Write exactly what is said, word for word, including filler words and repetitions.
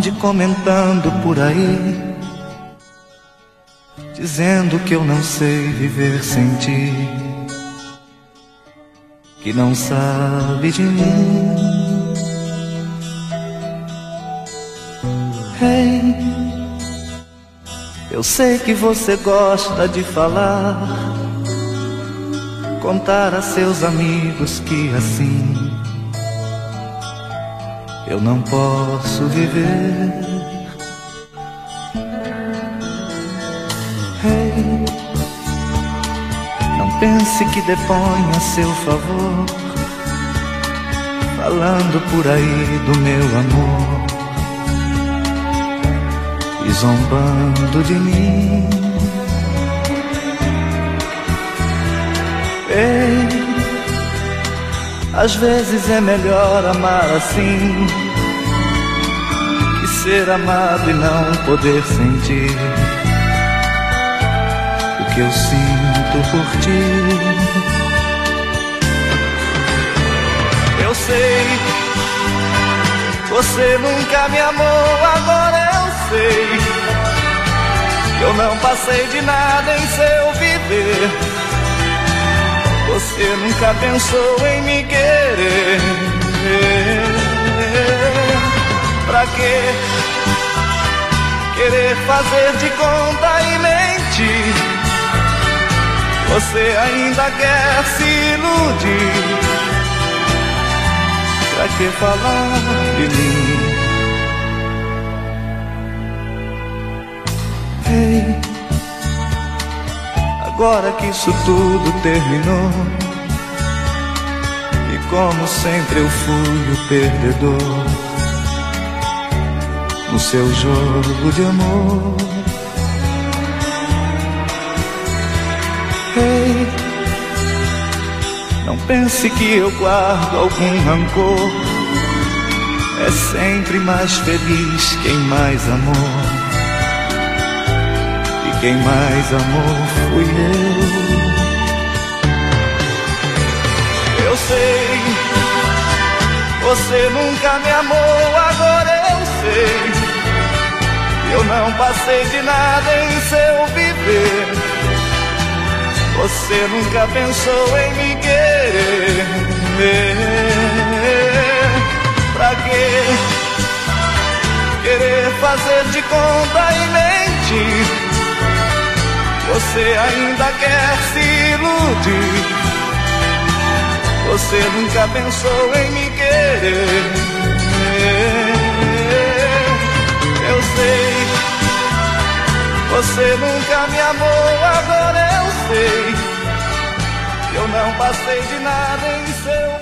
ande comentando por aí, dizendo que eu não sei viver sem ti, que não sabe de mim. Hey, eu sei que você gosta de falar, contar a seus amigos que assim eu não posso viver. Hey, não pense que depõe a seu favor, falando por aí do meu amor e zombando de mim. Ei, às vezes é melhor amar assim que ser amado e não poder sentir o que eu sinto por ti. Eu sei, você nunca me amou, agora eu sei que eu não passei de nada em seu viver. Você nunca pensou em me querer. Pra quê querer fazer de conta e mentir? Você ainda quer se iludir. Pra que falar de mim? Ei, agora que isso tudo terminou, e como sempre eu fui o perdedor no seu jogo de amor. Ei, não pense que eu guardo algum rancor, é sempre mais feliz quem mais amou, e quem mais amou fui eu. Eu sei, você nunca me amou, agora eu sei, eu não passei de nada em seu viver. Você nunca pensou em me querer. Pra quê querer fazer de conta e mentir? Você ainda quer se iludir. Você nunca pensou em me querer. Eu sei, você nunca me amou, agora eu sei que eu não passei de nada em seu